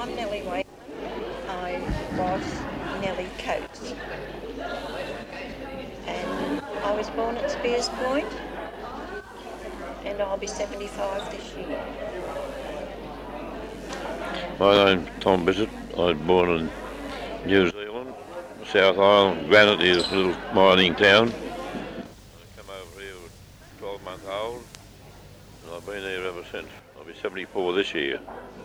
I'm Nellie Wade. I was Nellie Coates. And I was born at Spears Point, and I'll be 75 this year. My name's Tom Bissett. I was born in New Zealand, South Island. Granite is a little mining town. I come over here with 12 months old, and I've been here ever since. I'll be 74 this year.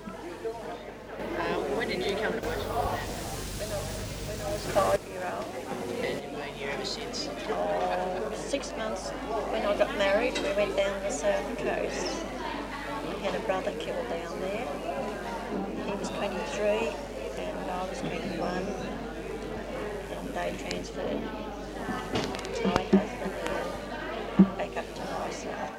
When did you come to Westport? When I was 5-year-old. And you've been here ever since? 6 months when I got married, we went down the south coast. We had a brother killed down there. He was 23 and I was 21, and they transferred my husband back up to myself.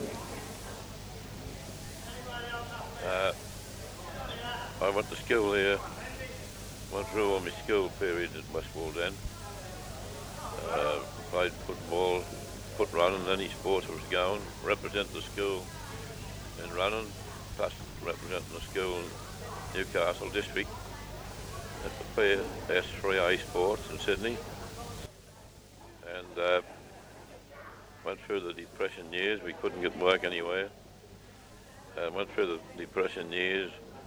I went to school here, went through all my school period at Westport then. Played football, foot running, any sports was going, represent the school in running, plus representing the school in Newcastle district at the PS3A Sports in Sydney. And went through the depression years. We couldn't get work anywhere. Went through the depression years.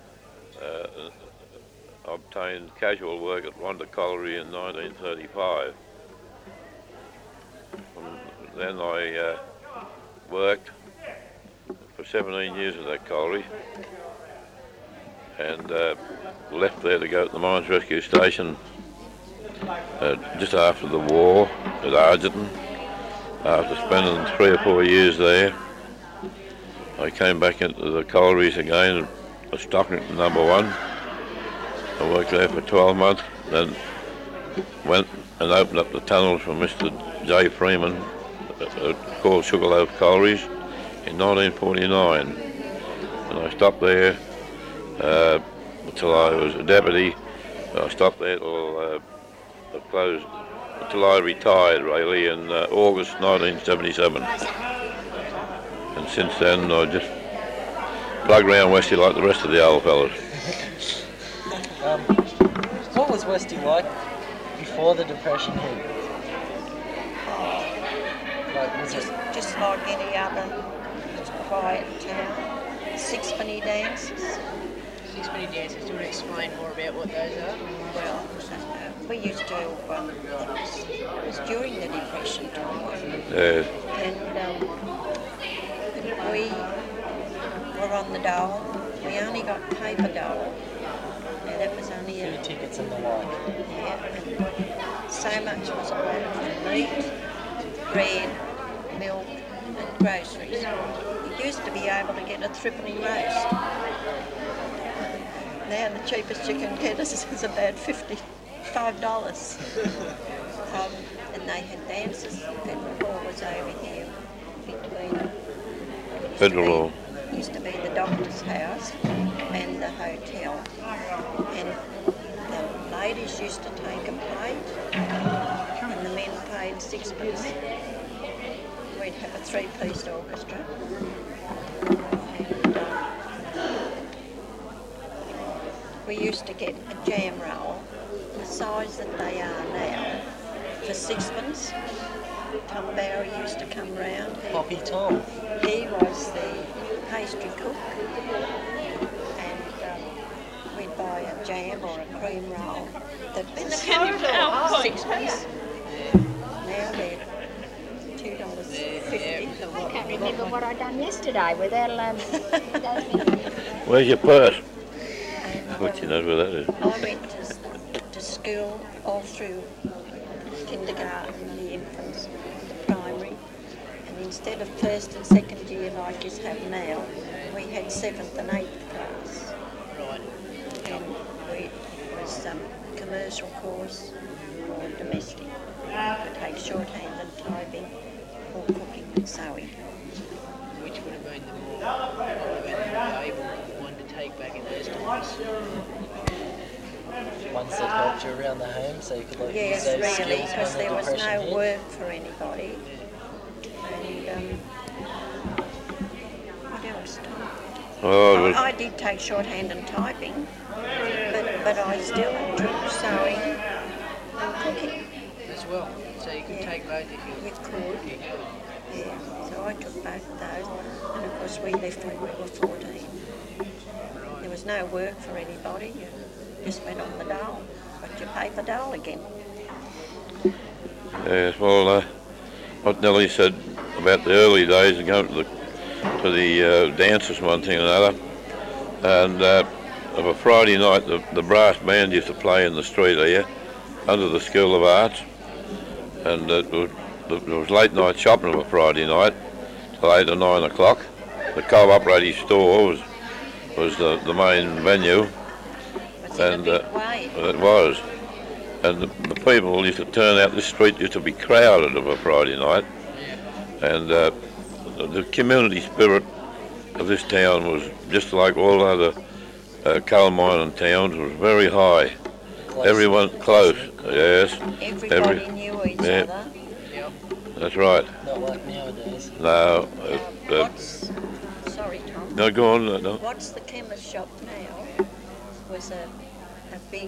Obtained casual work at Rhondda Colliery in 1935. And then I worked for 17 years at that colliery, and left there to go to the Mines Rescue Station just after the war at Argenton. After spending 3 or 4 years there, I came back into the collieries again and was stocking at number 1. I worked there for 12 months, then went and opened up the tunnels for Mr. J. Freeman, called Sugarloaf Collieries, in 1949. And I stopped there until I was a deputy. I stopped there till I closed, until I retired really in August 1977. And since then I just plug around Westy like the rest of the old fellas. What was Westy like before the Depression hit? Like, was it Just like any other quiet town. Sixpenny dances. Sixpenny dances. Do you want to explain more about what those are? Well, we used to, it was during the Depression time, and we were on the dole. We only got paper dole. Now that was only for your tickets and the like? and so much was allowed for meat, bread, milk and groceries. You used to be able to get a threepenny roast. Now the cheapest you can get is about $55. And they had dances. Federal Hall was over here between Federal Hall. Used to be the doctor's house and the hotel. And the ladies used to take a plate and the men paid 6pence. We'd have a 3-piece orchestra. And we used to get a jam roll, the size that they are now, for 6pence. Tom Bowery used to come round. Poppy Tom. He was the pastry cook, and we'd buy a jam or a cream roll that was 6pence. Now they're $2.50. I can't remember what I done yesterday with that. Where's your purse? And, What you know where that is? I went to school all through kindergarten, the infants, the primary, and instead of first and second year like you have now, we had 7th and 8th class. Right. And it was commercial course or domestic. We take shorthand and typing or cooking and sewing. Which would have been the more able one to take back in those times? Ones that helped you around the home so you could like use Yes, those really, skills because when there the was Depression no hit? work for anybody. And what else, Tom? Oh, it was, I did take shorthand and typing, but I still took sewing and cooking. As well. So you can Yeah. take both if you You could. Yeah, so I took both of those, and of course we left when we were 14. There was no work for anybody, you just went on the dole, got your paper dole again. yes, well, what Nellie said about the early days and going to the dances, one thing and another, and of a Friday night, the brass band used to play in the street here, under the School of Arts, and there was late night shopping of a Friday night, till 8 or 9 o'clock. The Co-operative store was the main venue, Was it and a big way? it was. And the people used to turn out. This street used to be crowded of a Friday night, and the community spirit of this town was just like all other coal mining towns. Was very high. Close. Everyone close. Yes, Everybody knew each yeah. other. that's right. Not like nowadays. No, Sorry, Tom. no, go on. No. What's the chemist shop now was a big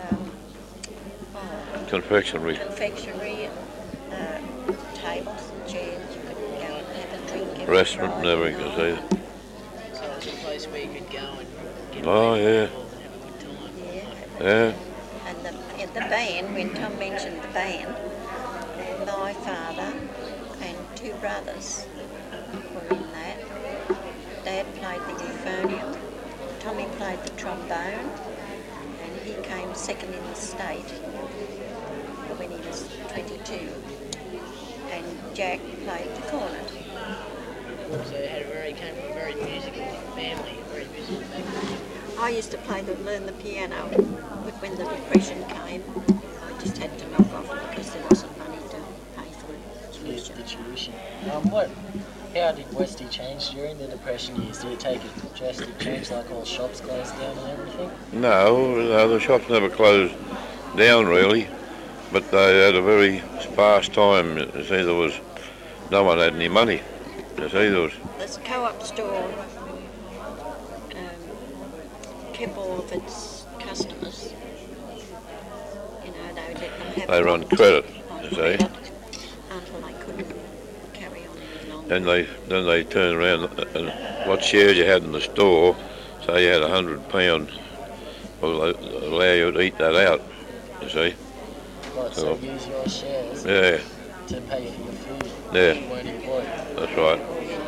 Confectionery. confectionery and tables and chairs. You could go and have a drink. every Restaurant and Friday everything. night. See. So it's a place where you could go and get Oh, away yeah. from it and have a good time. Yeah. Yeah. And the band, when Tom mentioned the band, my father and two brothers were in that. Dad played the euphonium, Tommy played the trombone, and he came second in the state when he was 22. And Jack played the cornet. So it came from a very musical family, very musical background. I used to learn the piano, but when the Depression came, I just had to knock off because there wasn't money to pay for Here's tuition. the tuition. How did Westy change during the Depression years? Did it take a drastic change, like all shops closed down and everything? No, the shops never closed down really, but they had a very sparse time. You see, no one had any money. You see, there was This co-op store kept all of its customers. You know, they would let them have They run lots credit, on you see. credit until they couldn't carry on any longer. then they turned around and what shares you had in the store, say you had £100, well, they allow you to eat that out. You see, Like, so use your shares yeah, to pay for your food. Yeah. You weren't employed. that's right.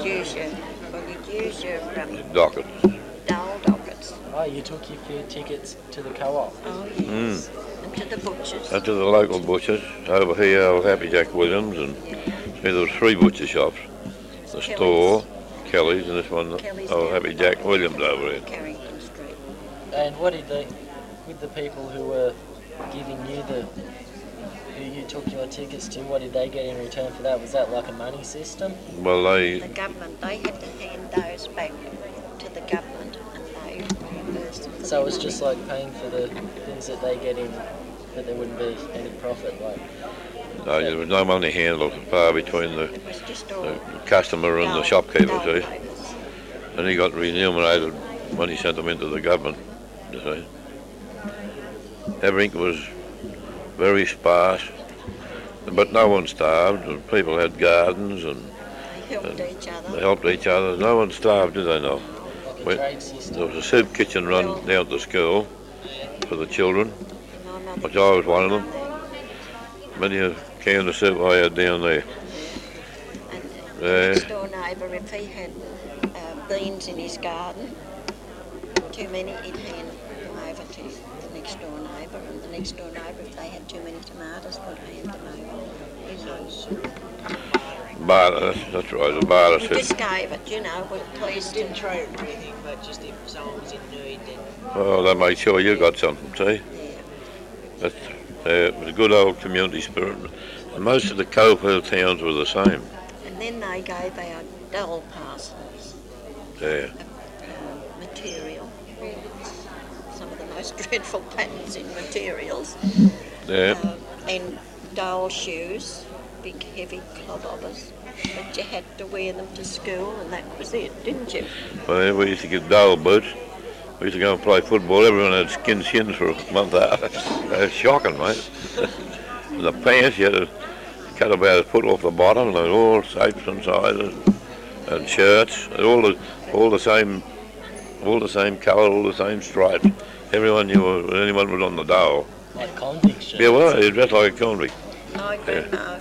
You'd use your Docket. dole dockets. Oh, you took your food tickets to the co-op. Oh yes, and to the butchers. And to the local butchers over here, old Happy Jack Williams, and see, there was 3 butcher shops. The Kelly's. store, Kelly's, and this one, Kelly's old down Happy the Jack bottom. Williams over here. Carrington Street. And what did with the people who were giving you who you took your tickets to, what did they get in return for that? Was that like a money system? Well, The government, they had to hand those back to the government and they reimbursed them. for So their it was money. just like paying for the things that they get in, that there wouldn't be any profit. Like, no, there was no money handled far between the It was just all customer and the dole- shopkeeper, dole see. papers. And he got remunerated when he sent them into the government, you see. Everything was very sparse, but no one starved, and people had gardens, and They helped each they other. helped each other. No one starved, did they, no? like a Wait, trade system. There was a soup kitchen run down at the school for the children, My mother which I was one of used them. to run Many a can of soup I had down there. And Yeah. the next door neighbour, if he had beans in his garden, too many, he'd hand them over to the next door neighbour, and the next door neighbour, if they had too many tomatoes, would hand them over. You know, Barter, that's right, a barter we soup. just gave it, you know, we're pleased Didn't to. trade it for anything, but just if someone was in need, then Well, they made sure you got something, see? Yeah. That's, it was a good old community spirit. And most of the Coalfield towns were the same. And then they gave out dole parcels Yeah. of material. Some of the most dreadful patterns in materials. Yeah. And dole shoes, big heavy clobobbers. but you had to wear them to school, and that was it, didn't you? Well, we used to get dale boots. We used to go and play football. Everyone had skins for a month out. That was shocking, mate. And the pants, you had to cut about a foot off the bottom, and they were all shapes and sizes, and shirts, and all the same colour, all the same stripes. Everyone knew anyone was on the dole. Like convict shirts. Yeah, well, you dressed like a convict. My grandma,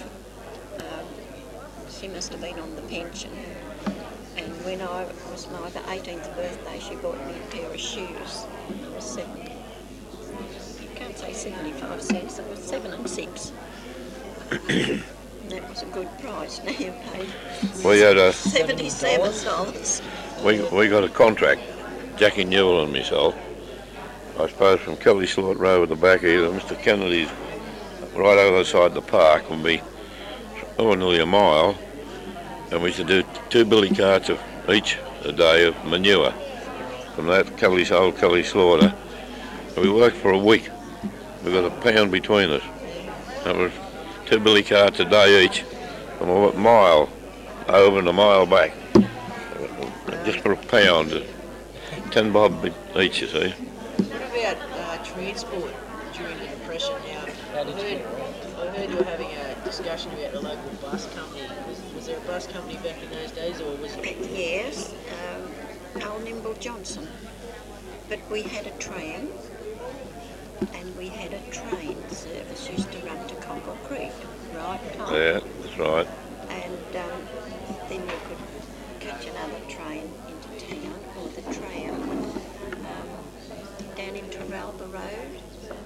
she must have been on the pension, and when I was my 18th birthday, she bought me a pair of shoes. It was you can't say 75 cents, it was 7 and 6. And that was a good price. Now you paid We had $77. we got a contract, Jackie Newell and myself, I suppose from Kelly Slot Road at the back here to Mr. Kennedy's right over the side of the park would be nearly a mile, and we used to do 2 billy carts of each a day of manure from that old Kelly Slaughter. And we worked for a week. We got a pound between us. That was 2 billy carts a day each, from a mile over and a mile back, just for a pound, 10 bob each, you see. What about transport during the Depression now? How did you I heard you were having a discussion about the local bus company. Was there a bus company back in those days, or was it? Yes, Al Nimble Johnson. But we had a tram, and we had a train service used to run to Conkle Creek, right, Tom? Yeah, that's right. And then you could catch another train into town, or the tram, down into Ralba Road,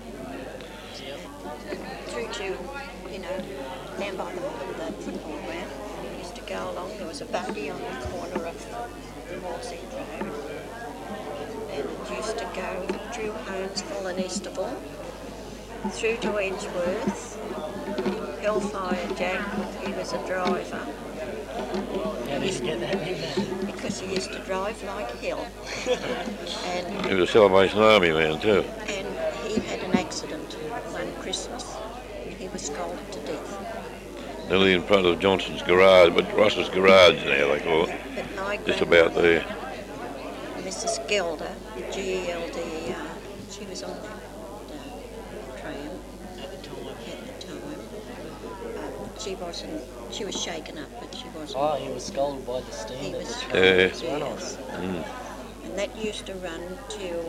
through to, down by the football ground. We used to go along. There was a buggy on the corner of Morsey Road, and it used to go through Holmesville and Easterville, through to Edgeworth. Hellfire Jack, he was a driver. How did you get that nickname? Because he used to drive like hell. and He was a Salvation Army man too. and he had an accident one Christmas. He was scalded to death. Nearly in front of Johnson's garage, but Ross's garage now they call it. But my Just grandmother, about there. Mrs. Gelder, Gelder, she was on that tram At the time. at the time. She was shaken up, but she wasn't. Oh, he was scalded by the He steam that was was Yeah. trying to run yes. off. And that used to run till,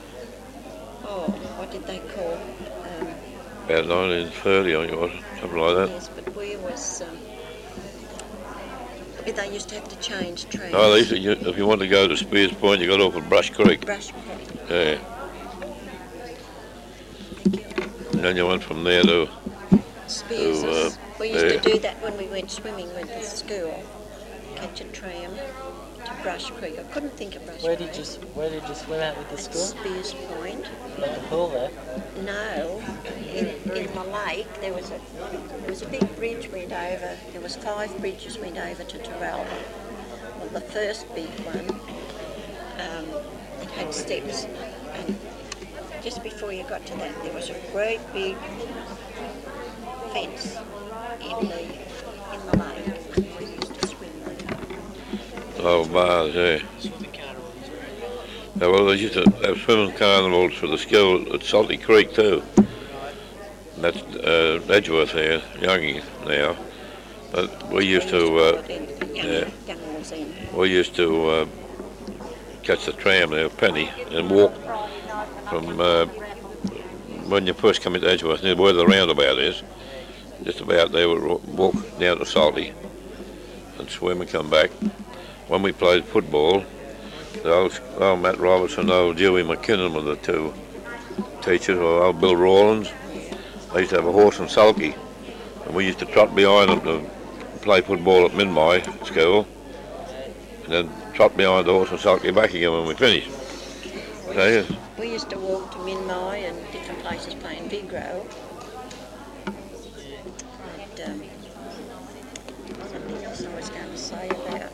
what did they call? About 1930, I think it was, something like that. Yes, but where was, they used to have to change trains. No, they used to, if you wanted to go to Spears Point, you got off at Brush Creek. Brush Creek. Yeah. And then you went from there to Spears. To, We used yeah. to do that when we went swimming with the school. Catch a tram to Brush Creek. I couldn't think of Brush Where Creek. did you swim out with the At school? Spears Point. Like a pool there? No, in the lake there was a big bridge went over. There was 5 bridges went over to Taralba. Well, the first big one, it had steps, and just before you got to that, there was a great big fence in the lake. We used to swim there. oh, bars, yeah. Swimming carnivals, right? Yeah, well, they used to have swimming carnivals for the school at Salty Creek too. That's Edgeworth there, Youngie now. But we used to catch the tram there, Penny, and walk from when you first come into Edgeworth, near where the roundabout is. Just about there, we'd walk down to Salty and swim and come back. When we played football, the old Matt Robertson and old Dewey McKinnon were the 2 teachers, or old Bill Rawlins. They used to have a horse and sulky, and we used to trot behind them to play football at Minmay school, and then trot behind the horse and sulky back again when we finished. So, yes. We used to walk to Minmay and different places playing big road. And something else I was going to say about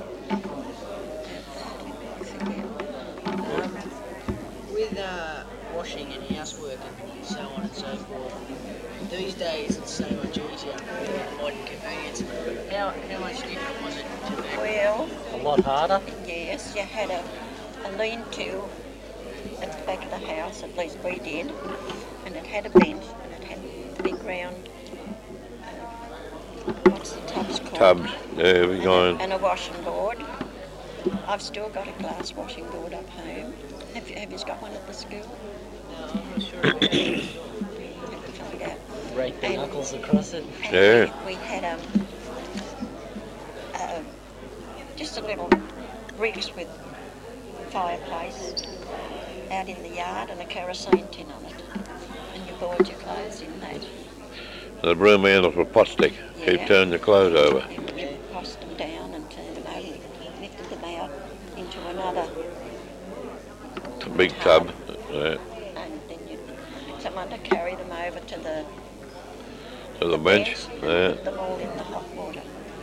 With washing and housework and so on and so forth. These days it's so much easier with modern convenience. How much different was it to back? Well, A lot harder. yes, you had a lean-to at the back of the house, at least we did, and it had a bench, and it had the big round, what's the tubs called? Tubs, yeah, we're going. And a washing board. I've still got a glass washing board up home. Have you got one at the school? No, I'm not sure. About it. Have to find out. Rake the And- knuckles across it. And Yeah. we had just a little bricks with fireplace out in the yard and a kerosene tin on it. And you boiled your clothes in that. The broom handle for pot stick. Keep Yeah. turning the clothes over. You tossed them down and turned them over, lifted them out into another, It's a big tub. Yeah. and then you someone to carry them over to the To the bench. and Yeah. put them all in the hot water.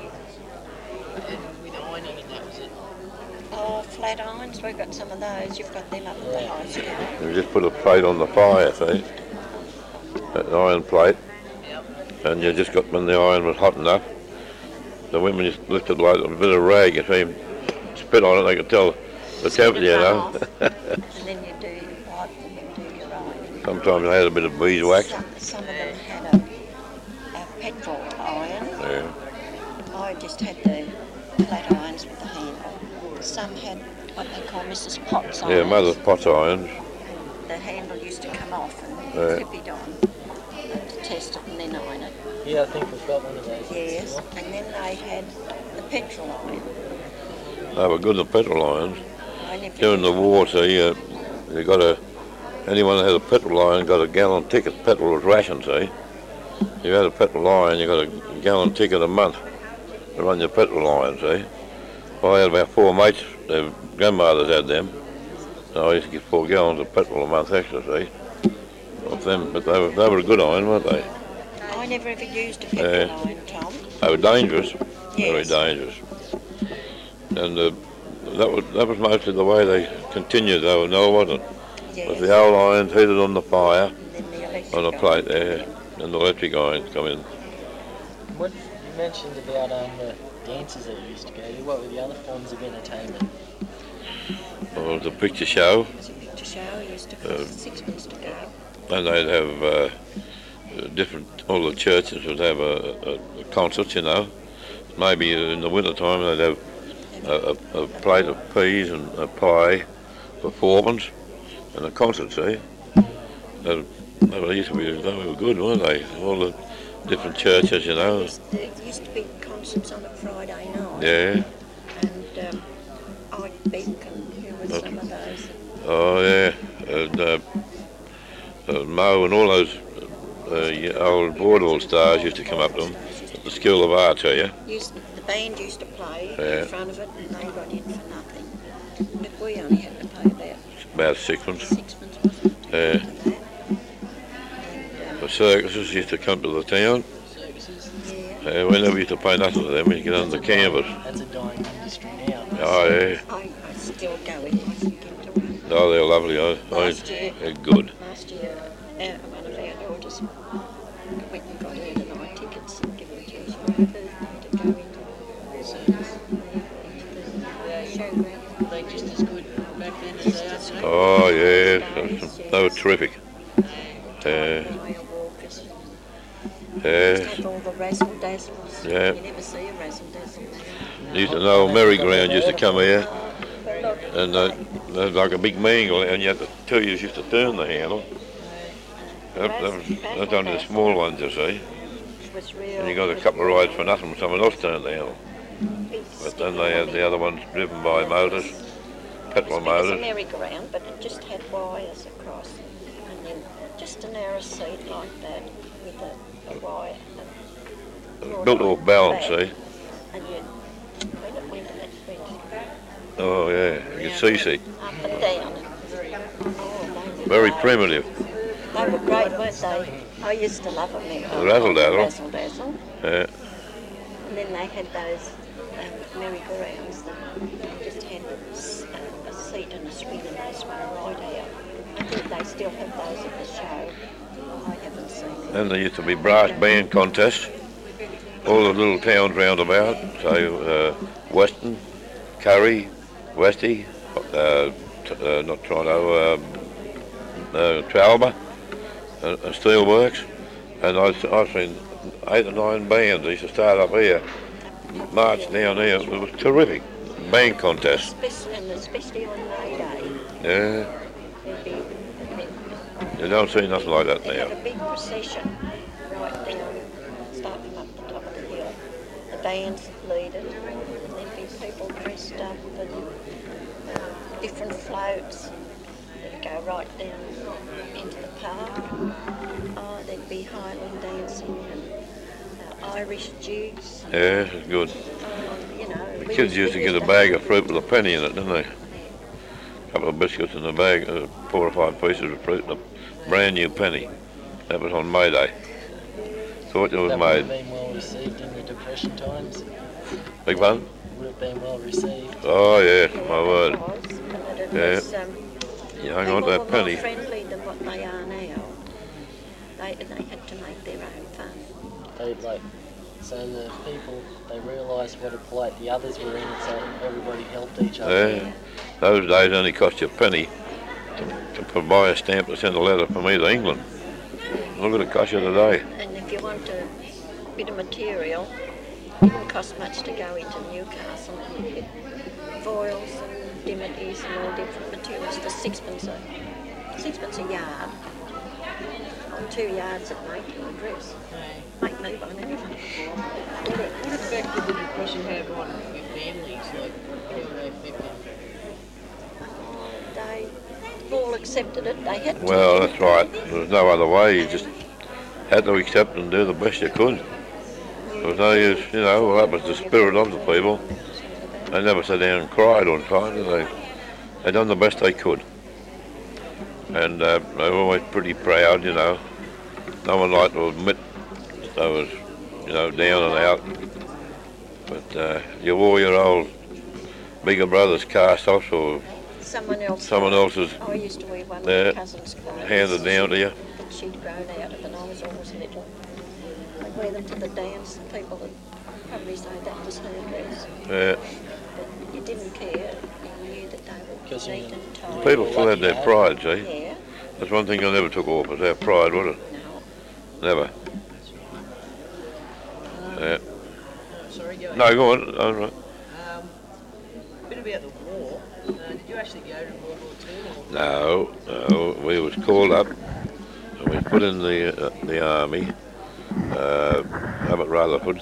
And with ironing and that was it. Oh, flat irons, we've got some of those. You've got them up at the high school. You just put a plate on the fire, see? An iron plate. Yep. And you just got when the iron was hot enough, the women just lifted like a bit of rag. If they spit on it, they could tell the temperature, you know. And then you do your wipe them and do your ironing. Sometimes they had a bit of beeswax. Some of them had a petrol iron. Yeah. I just had the flat irons with the handle. Some had what they call Mrs. Potts irons. Yeah, mother's pot irons. The handle used to come off and Yeah. clip it on to test it and then iron it. Yeah, I think we've got one of those. Yes, and then they had the petrol iron. They were good, the petrol irons. I never During the used war, see, you got anyone that had a petrol iron got a gallon ticket. Petrol was ration, see. You had a petrol iron, you got a gallon ticket a month to run your petrol iron, see. I had about 4 mates, their grandmothers had them. So I used to get 4 gallons of petrol a month extra, see. Off them, but they were a good iron, weren't they? I never ever used a petrol iron, Tom. They were dangerous, very Yes. dangerous. And that was mostly the way they continued, though, no, wasn't it? Yes. With the old irons heated on the fire, And then the electric on a iron. plate there, and the electric irons come in. What you mentioned about the dances that you used to go to. What were the other forms of entertainment? Or the picture show, It was a picture show. It used to cost sixpence to go. and they'd have different, all the churches would have a concert, you know. Maybe in the winter time they'd have a plate of peas and a pie for 4pence, and a concert, see. They used to be, they were good, weren't they? All the different churches, you know. There used to be concerts on a Friday night. Yeah. And Ike Beck and who were some of those. Oh yeah, and Mo and all those old vaudeville stars used to come up to them at the School of Arts here. The band used to play Yeah. in front of it and they got in for nothing. But we only had to pay About about 6pence. sixpence, wasn't it? Yeah. For that. And, The circuses used to come to the town. Services. yeah, We never used to pay nothing to them. We get under the canvas. That's a dying industry now. Oh yeah. I still go in. I can get to one. Oh, they're lovely. Last year. They're good. Last year, one of our daughters went and got her the night tickets and given them to us for her birthday to go into Service. the showground. Were they just as good back then as they are today? Oh yeah, they were terrific. Yeah. Walkers. Yeah. Have all the razzle dazzles. Yeah. You never see a razzle dazzle now. Used to know merry-go-round used to come here, But look, and they was like a big mangle, and you had to, 2 years used to turn the handle. That was only the small ones, you see. it was real. And you got a couple of rides for nothing, someone else turned the handle. But then they had the other ones driven by motors, petrol It was a motors. merry-go-round, but it just had wires across, and then just a narrow seat like that with a wire. Built off balance, see. And you, when it went, it went Oh yeah, you could see seat. up and down. Oh, they were Very great. primitive. They were great, weren't they? I used to love them. Razzle-dazzle. Razzle-dazzle. Yeah. And then they had those merry-go-rounds that just had a seat and a swing and they swung right out. I think they they still have those at the show. I haven't seen them. Then there used to be brass band contests. All the little towns round about, so Weston, Curry, Westy, not Toronto, Tralba, and Steelworks. And I've seen 8 or 9 bands. They used to start up here, march down here. It was terrific. Band contest. Especially on May Day. Yeah. There'd be a bit, You don't see nothing like that they had now. a big procession right down, starting up the top of the hill. The bands lead it, and there'd be people dressed up and different floats that'd go right down into the park. Oh, there'd be Highland dancing and Irish jigs. Yeah, it's good. You know, The kids used to get a bag of fruit with a penny in it, didn't they? A couple of biscuits in a bag, 4 or 5 pieces of fruit, and a brand new penny. That was on May Day. Thought it was That would have made. been well received in the Depression times. Big fun? Would have been well received. Oh yeah, my it word. was, and it Yeah. was, You hung people on to were that penny. more friendly than what they are now. They had to make their own fun. So the people, they realised what a plight the others were in, so everybody helped each other. Yeah. Those days only cost you a penny to buy a stamp to send a letter from me to England. Look what it costs you today. And if you want a bit of material, it didn't cost much to go into Newcastle. You get foils and dimities and all different materials for sixpence a yard. On 2 yards it make you a dress. Make me one anyway. What effect did the Depression have on your families? Like, how were they affected? They all accepted it. They had to. Well, that's right. There was no other way. You just had to accept and do the best you could. There was no use, well, that was the spirit of the people. They never sat down and cried on time, did they? They done the best they could. And they were always pretty proud, No one liked to admit that they was, down and out. But you wore your old bigger brother's cast-offs or Someone else's I used to wear one of Yeah. my cousin's clothes. handed down to you. That she'd grown out of, and I was always little. I'd wear them to the dance, and people would probably say that was her dress. Yeah. But you didn't care. You knew that they were 'Cause you- neat and tidy. People still had their pride, see? Yeah. That's one thing I never took off, was our pride, was it? No. Never. Yeah. Sorry, go ahead. No, go on. All right. A bit about the war. Did you actually go to World War II? No, we was called up and we put in the army, up at Rutherford,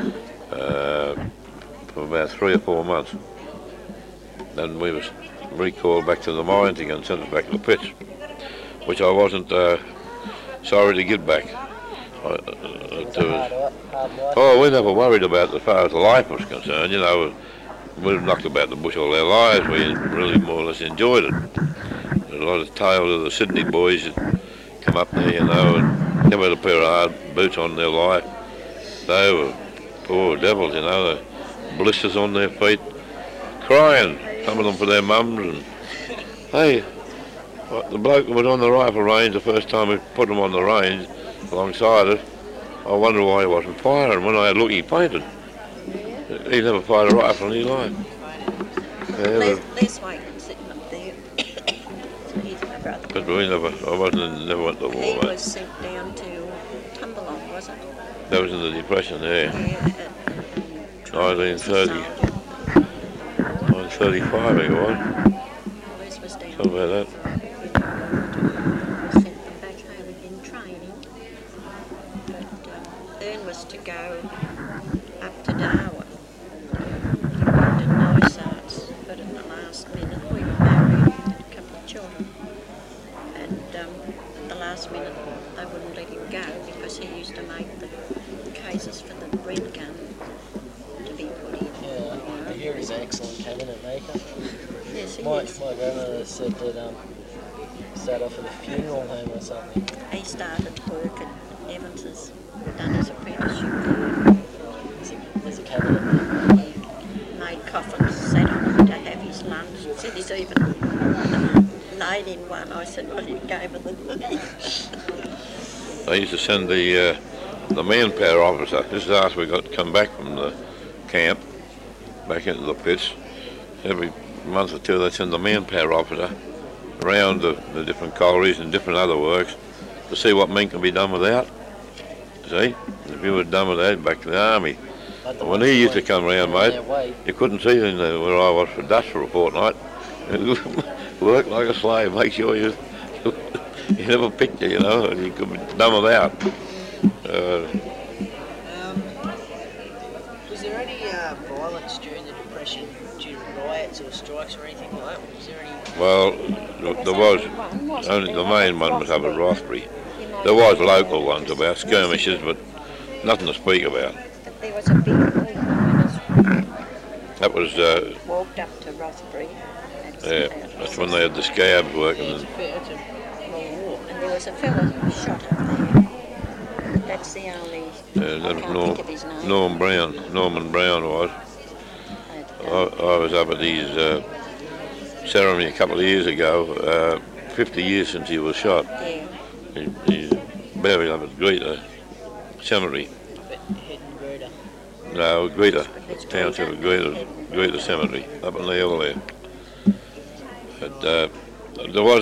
for about 3 or 4 months. Then we was recalled back to the mines again, sent us back to the pits, which I wasn't sorry to get back. It was a hard life. Oh, we never worried about as far as the life was concerned, We'd knocked about the bush all our lives. We really more or less enjoyed it. There's a lot of tales of the Sydney boys that come up there, and never had a pair of hard boots on their life. They were poor devils, the blisters on their feet, crying, some of them for their mums. And hey, the bloke that was on the rifle range the first time we put him on the range alongside us, I wondered why he wasn't firing. When I had a look, he fainted. He never fired a rifle in his life. Yeah, Les Wakeman sitting up there. He's my brother. but we never went to war, He mate. was sent down to Tumbalong, wasn't he? That was in the Depression there, Yeah. 1930, 1935 I think it was, Les was down something like that. Sent them back home in training. But Ern was to go up to Darwin. He wanted nice arts, but at the last minute we were married, had a couple of children. And at the last minute they wouldn't let him go because he used to make the cases for the red gun to be put in. Yeah, I hear he's an excellent cabinet maker. Yes, he My is. grandmother said that started off at a funeral home or something. He started work at Evans's, done his apprenticeship there. As a cabinet maker. He made coffins, sat on them to have his lunch. Said he's even an 8 in one. I said, well, you gave her the knee. They used to send the manpower officer. This is after we got to come back from the camp, back into the pits. Every month or two they'd send the manpower officer around the different collieries and different other works to see what men can be done without. See? If you were done with that, back to the army. Like the When ones he that used to weren't come round, on mate, their way. you couldn't see in there where I was for dust for a fortnight. Work like a slave, make sure you have a picture, you know, and you could be done without. Was there any violence during the Depression, due to riots or strikes or anything like that? Was there any? Well, there was, only the main one was up at Rothbury. There was local ones about skirmishes, but nothing to speak about. But there was a big group of miners That was, walked up to Rothbury. yeah, that's when they had the scabs working. It's a long walk. And there was a fella who was shot up there. That's the only. That I was can't think of his name. Norman Brown was. I was up at his ceremony a couple of years ago, 50 years since he was shot. Yeah. He's buried up at Greta Cemetery. Up at Head and Greta. No, Greta, It's township of Greta. Greta Cemetery, up on the hill there. But there was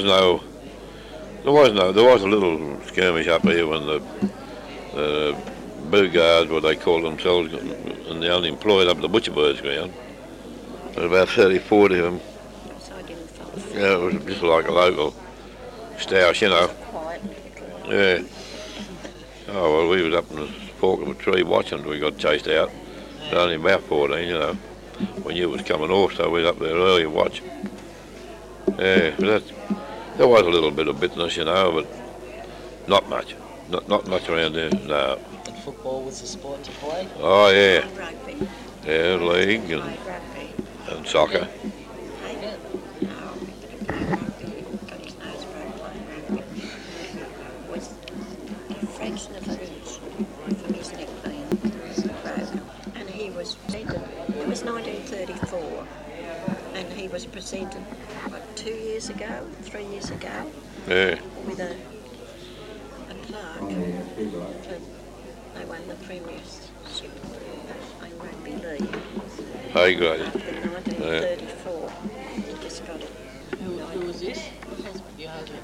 a little skirmish up here when the Bogards, what they called themselves, and the unemployed up the Butcherbirds ground. There was about 30, 40 of them. So I didn't follow. Yeah, it was just like a local stoush, you know. Quiet. Yeah. Oh, well, we was up in the fork of a tree watching till we got chased out. But only about 14, you know. When you was coming off, so we was up there early to watch. Yeah, but there was a little bit of bitterness, you know, but not much. Not much around there, no. And football was a sport to play. Oh, yeah. Rugby. Yeah, league and Rugby. soccer. Hey? Oh, rugby. Got his nose broke playing rugby. Was a fraction of an inch from his neck being broken. And he was presented, it was 1934, and he was presented, what, 3 years ago, Yeah. with a plaque. They won the premiership in rugby league Hey, great. in 1934. He just got it. Who was this? Your husband.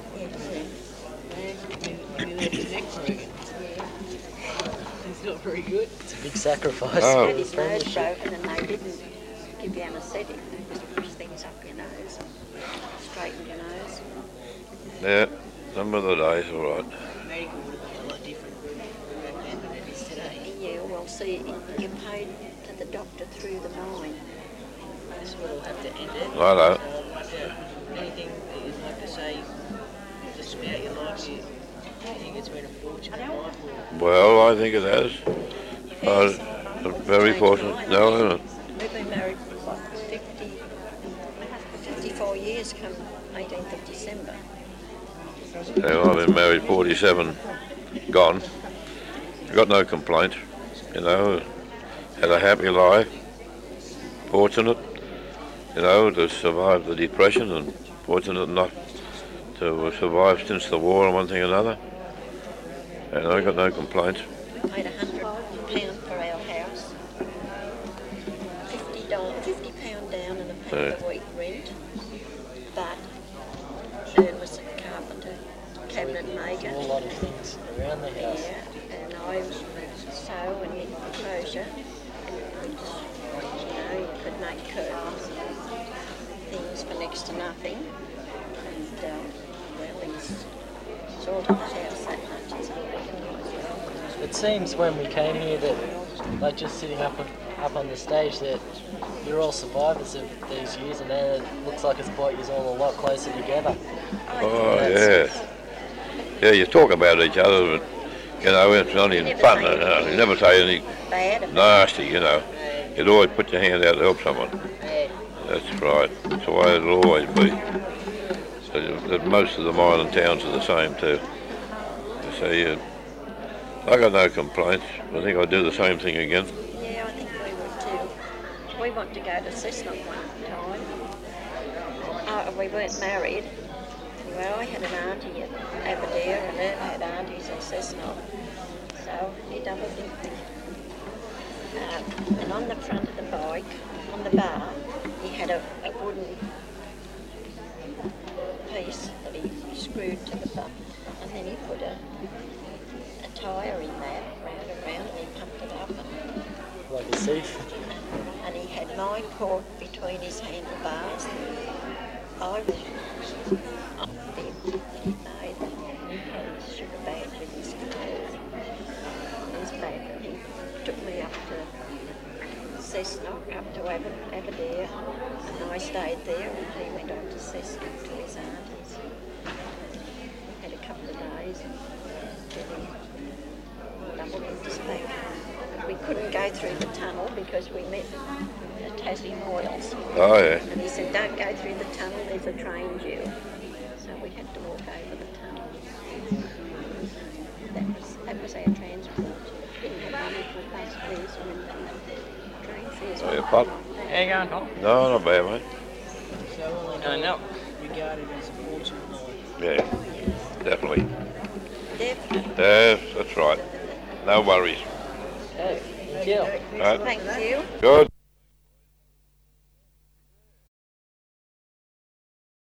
Yeah. You had his neck broken. It's not very good. It's a big sacrifice. Oh. for Had the his nose premiership. broken and they didn't give you anaesthetic. They just push things up your nose and straighten your nose. Yeah, some of the days, all right. Medical would have been a lot different back then than it is today. Yeah, well, see, you paid to the doctor through the mine. This will have to end it. Righto. Anything that you'd like to say just about your life? You think it's been a fortunate life? Well, I think it has. As far as very fortunate. No, isn't it? We've been married for, what, 54 years come 18th of December. Yeah, I've been married 47, gone. Got no complaints, you know. Had a happy life. Fortunate, you know, to survive the Depression, and fortunate enough to have survived since the war and one thing or another. And I got no complaints. We paid £100 for our house, £50 down and £1 a week rent. But Ern was a carpenter, cabinet maker. A lot of things around the house. Yeah, and I sew and knit crochet. And you know, you could make curtains and things for next to nothing. And well, he's sorted the house that much. It's It seems when we came here that, like just sitting up on the stage, that you're all survivors of these years, and then it looks like it's brought you all a lot closer together. Oh, yeah. Yeah, you talk about each other, but, you know, it's only in fun. You never say anything bad about nasty, you know. You'd always put your hand out to help someone. That's right. That's the way it'll always be. That most of the mining towns are the same too. So I got no complaints. I think I'd do the same thing again. Yeah, I think we would too. We want to go to Cessnock one time. We weren't married, Well, I had an auntie at Aberdeen and Ed had aunties at Cessnock, so he double dipped me. And on the front of the bike, on the bar, he had a wooden piece that he screwed to the bar, and then he put a tyre in that, round and round, and he pumped it up. Like a sieve. And he had my cork between his handlebars. I was on the bed that he made. He had his sugar bag with his bag, and he took me up to Cessnock, up to Aberdeen, and I stayed there, and he went on to Cessnock to his auntie's. Had a couple of days, and then he doubled into Spain. We couldn't go through the tunnel because we met the Tassie Royals. Oh, yeah. And he said, don't go through the tunnel, there's a train due. So we had to walk over the tunnel. That was our transport. Didn't have money for bus fares or anything. Train fares. Oh, yeah, Pop? How you going, Tom? No, not bad, mate. So all in No. all, regarded as a fortunate night. Yeah, definitely. Definitely. Yeah, that's right. No worries. Okay, thank you. Right. Thank you. Good.